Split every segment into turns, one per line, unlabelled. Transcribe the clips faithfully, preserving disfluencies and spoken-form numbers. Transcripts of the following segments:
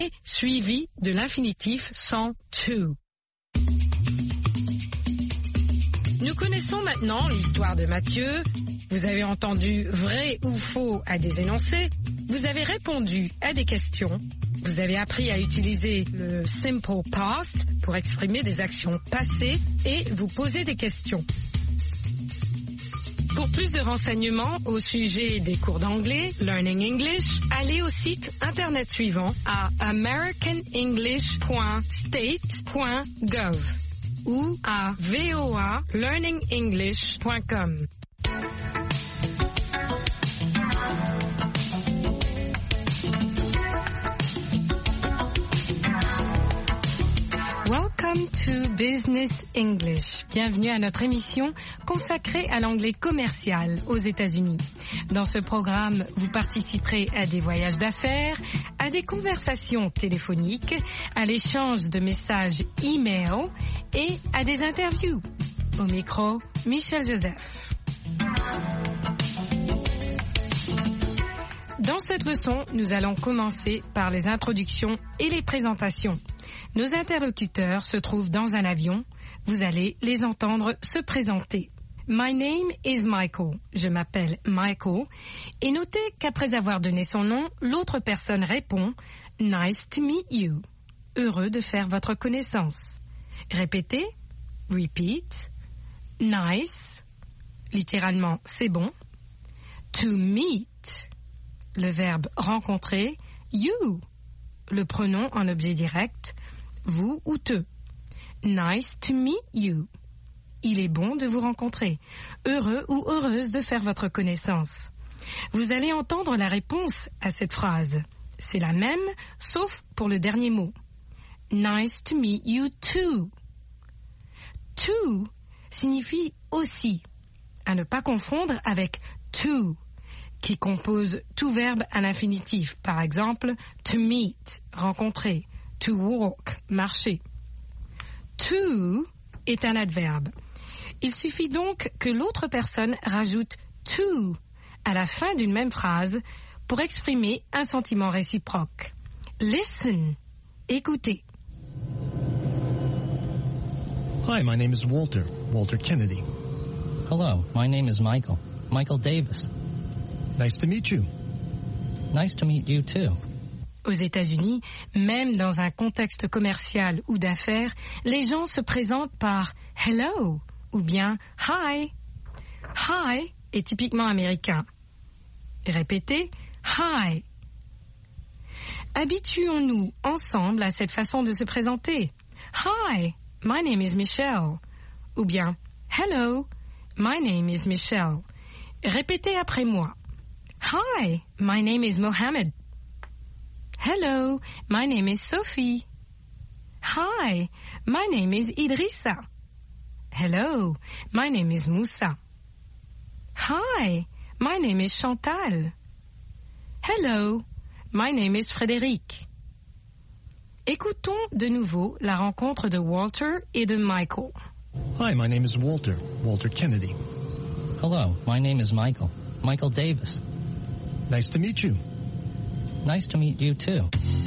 suivi de l'infinitif sans to. Nous connaissons maintenant l'histoire de Mathieu. Vous avez entendu vrai ou faux à des énoncés. Vous avez répondu à des questions. Vous avez appris à utiliser le simple past pour exprimer des actions passées et vous poser des questions. Pour plus de renseignements au sujet des cours d'anglais, Learning English, allez au site internet suivant à american english point state point gov ou à voa learning english point com. Welcome to Business English. Bienvenue à notre émission consacrée à l'anglais commercial aux États-Unis. Dans ce programme, vous participerez à des voyages d'affaires, à des conversations téléphoniques, à l'échange de messages e-mail et à des interviews. Au micro, Michel Joseph. Dans cette leçon, nous allons commencer par les introductions et les présentations. Nos interlocuteurs se trouvent dans un avion. Vous allez les entendre se présenter. My name is Michael. Je m'appelle Michael. Et notez qu'après avoir donné son nom, l'autre personne répond « Nice to meet you ». Heureux de faire votre connaissance. Répétez. Repeat. Nice. Littéralement, c'est bon. To meet. Le verbe rencontrer. You. Le pronom en objet direct. Vous ou te. Nice to meet you. Il est bon de vous rencontrer. Heureux ou heureuse de faire votre connaissance. Vous allez entendre la réponse à cette phrase. C'est la même, sauf pour le dernier mot. Nice to meet you too. To signifie aussi, à ne pas confondre avec to, qui compose tout verbe à l'infinitif. Par exemple, to meet, rencontrer. To walk, marcher. To est un adverbe. Il suffit donc que l'autre personne rajoute to à la fin d'une même phrase pour exprimer un sentiment réciproque. Listen, écoutez.
Hi, my name is Walter, Walter Kennedy.
Hello, my name is Michael, Michael Davis.
Nice to meet you.
Nice to meet you too.
Aux États-Unis, même dans un contexte commercial ou d'affaires, les gens se présentent par « hello » ou bien « hi ». « Hi » est typiquement américain. Répétez « hi ». Habituons-nous ensemble à cette façon de se présenter. « Hi, my name is Michelle » ou bien « hello, my name is Michelle ». Répétez après moi. « Hi, my name is Mohammed ». Hello, my name is Sophie. Hi, my name is Idrissa. Hello, my name is Moussa. Hi, my name is Chantal. Hello, my name is Frédéric. Écoutons de nouveau la rencontre de Walter et de Michael.
Hi, my name is Walter, Walter Kennedy.
Hello, my name is Michael, Michael Davis.
Nice to meet you.
Nice to meet you too.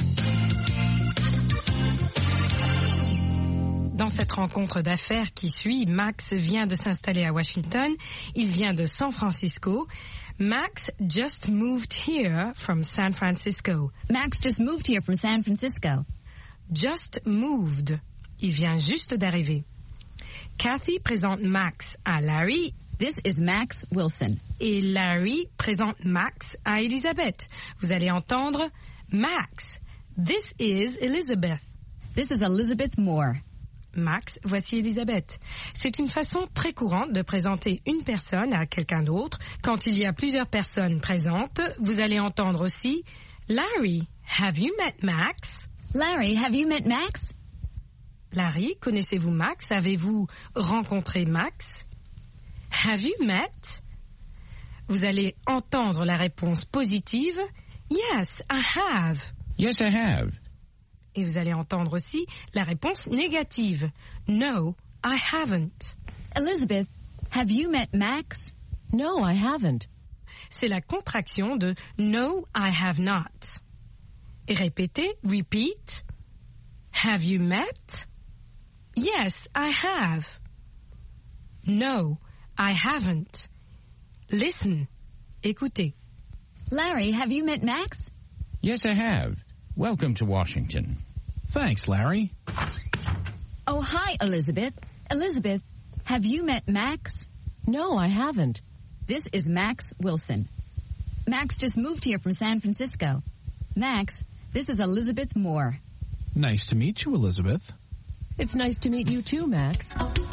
Dans cette rencontre d'affaires qui suit, Max vient de s'installer à Washington. Il vient de San Francisco. Max just moved here from San Francisco.
Max just moved here from San Francisco.
Just moved. Il vient juste d'arriver. Kathy présente Max à Larry.
This is Max Wilson.
Et Larry présente Max à Elizabeth. Vous allez entendre Max. This is Elizabeth.
This is Elizabeth Moore.
Max, voici Elizabeth. C'est une façon très courante de présenter une personne à quelqu'un d'autre. Quand il y a plusieurs personnes présentes, vous allez entendre aussi Larry, have you met Max?
Larry, have you met Max?
Larry, connaissez-vous Max? Avez-vous rencontré Max? Have you met? Vous allez entendre la réponse positive. Yes, I have.
Yes, I have.
Et vous allez entendre aussi la réponse négative. No, I haven't.
Elizabeth, have you met Max?
No, I haven't.
C'est la contraction de No, I have not. Et répétez, repeat. Have you met? Yes, I have. No, I haven't. Listen. Écoutez.
Larry, have you met Max?
Yes, I have. Welcome to Washington.
Thanks, Larry.
Oh, hi, Elizabeth. Elizabeth, have you met Max?
No, I haven't.
This is Max Wilson. Max just moved here from San Francisco. Max, this is Elizabeth Moore.
Nice to meet you, Elizabeth.
It's nice to meet you too, Max.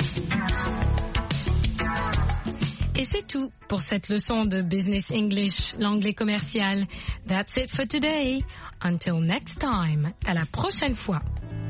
Et c'est tout pour cette leçon de Business English, l'anglais commercial. That's it for today. Until next time. À la prochaine fois.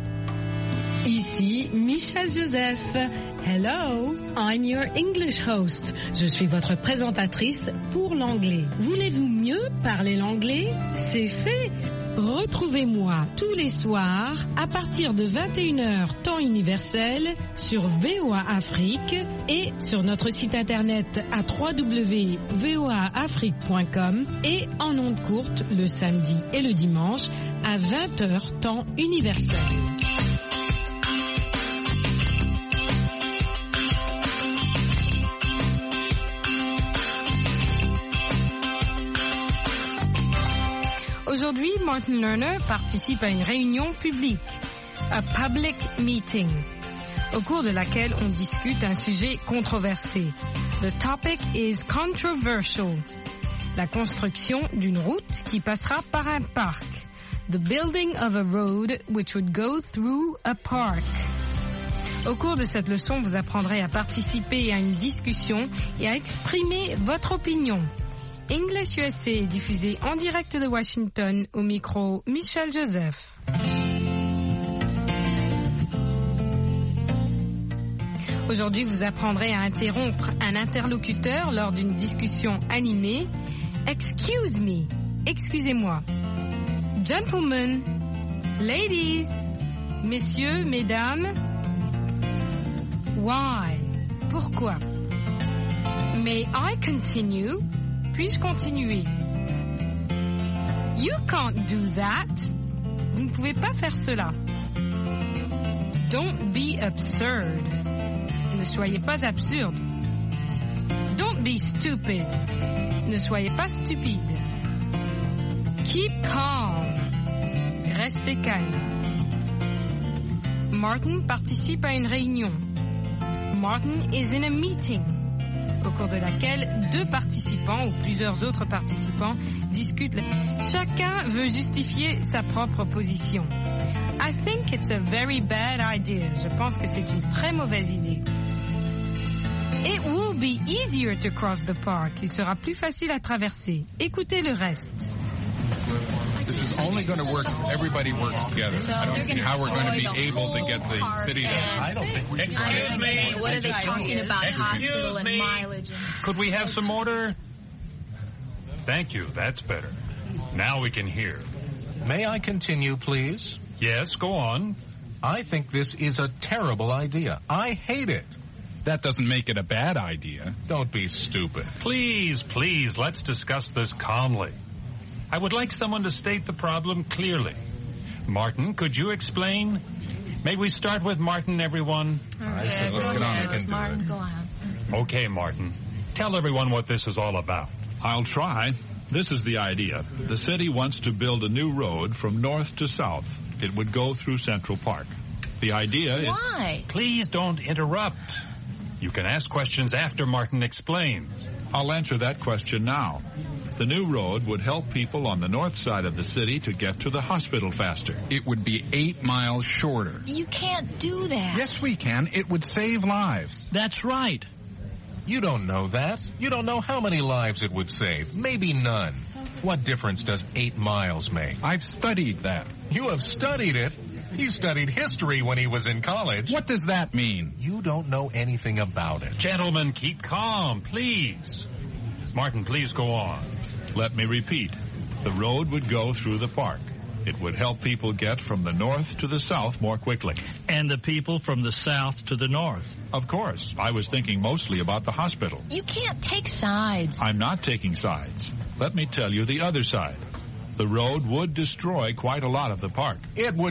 Ici Michel Joseph. Hello, I'm your English host. Je suis votre présentatrice pour l'anglais. Voulez-vous mieux parler l'anglais? C'est fait. Retrouvez-moi tous les soirs à partir de vingt et une heures temps universel sur V O A Afrique et sur notre site internet à w w w point v o a afrique point com et en ondes courtes le samedi et le dimanche à vingt heures temps universel. Aujourd'hui, Martin Lerner participe à une réunion publique, a public meeting, au cours de laquelle on discute un sujet controversé. The topic is controversial. La construction d'une route qui passera par un parc. The building of a road which would go through a park. Au cours de cette leçon, vous apprendrez à participer à une discussion et à exprimer votre opinion. English U S A est diffusé en direct de Washington au micro Michel Joseph. Aujourd'hui, vous apprendrez à interrompre un interlocuteur lors d'une discussion animée. Excuse me, excusez-moi. Gentlemen, ladies, messieurs, mesdames. Why? Pourquoi? May I continue? Puis-je continuer? You can't do that. Vous ne pouvez pas faire cela. Don't be absurd. Ne soyez pas absurde. Don't be stupid. Ne soyez pas stupide. Keep calm. Restez calme. Martin participe à une réunion. Martin is in a meeting, au cours de laquelle deux participants ou plusieurs autres participants discutent. Chacun veut justifier sa propre position. I think it's a very bad idea. Je pense que c'est une très mauvaise idée. It will be easier to cross the park. Il sera plus facile à traverser. Écoutez le reste.
This is only going to work if everybody works together. I don't see how we're going to be able to get the city to... I don't think we can.
Excuse me. What are they talking about? Hospital and mileage.
Could we have some order? Thank you. That's better. Now we can hear.
May I continue, please?
Yes, go on.
I think this is a terrible idea. I hate it.
That doesn't make it a bad idea.
Don't be stupid.
Please, please, let's discuss this calmly. I would like someone to state the problem clearly. Martin, could you explain? May we start with Martin, everyone?
I said, let's get on and Martin, go on.
Okay, Martin. Tell everyone what this is all about.
I'll try. This is the idea. The city wants to build a new road from north to south. It would go through Central Park. The idea is...
Why?
Please don't interrupt. You can ask questions after Martin explains.
I'll answer that question now. The new road would help people on the north side of the city to get to the hospital faster.
It would be eight miles shorter.
You can't do that.
Yes, we can. It would save lives.
That's right. You don't know that. You don't know how many lives it would save. Maybe none. What difference does eight miles make?
I've studied that.
You have studied it? He studied history when he was in college.
What does that mean?
You don't know anything about it.
Gentlemen, keep calm, please. Martin, please go on.
Let me repeat. The road would go through the park. It would help people get from the north to the south more quickly.
And the people from the south to the north.
Of course. I was thinking mostly about the hospital.
You can't take sides.
I'm not taking sides. Let me tell you the other side. The road would destroy quite a lot of the park.
It would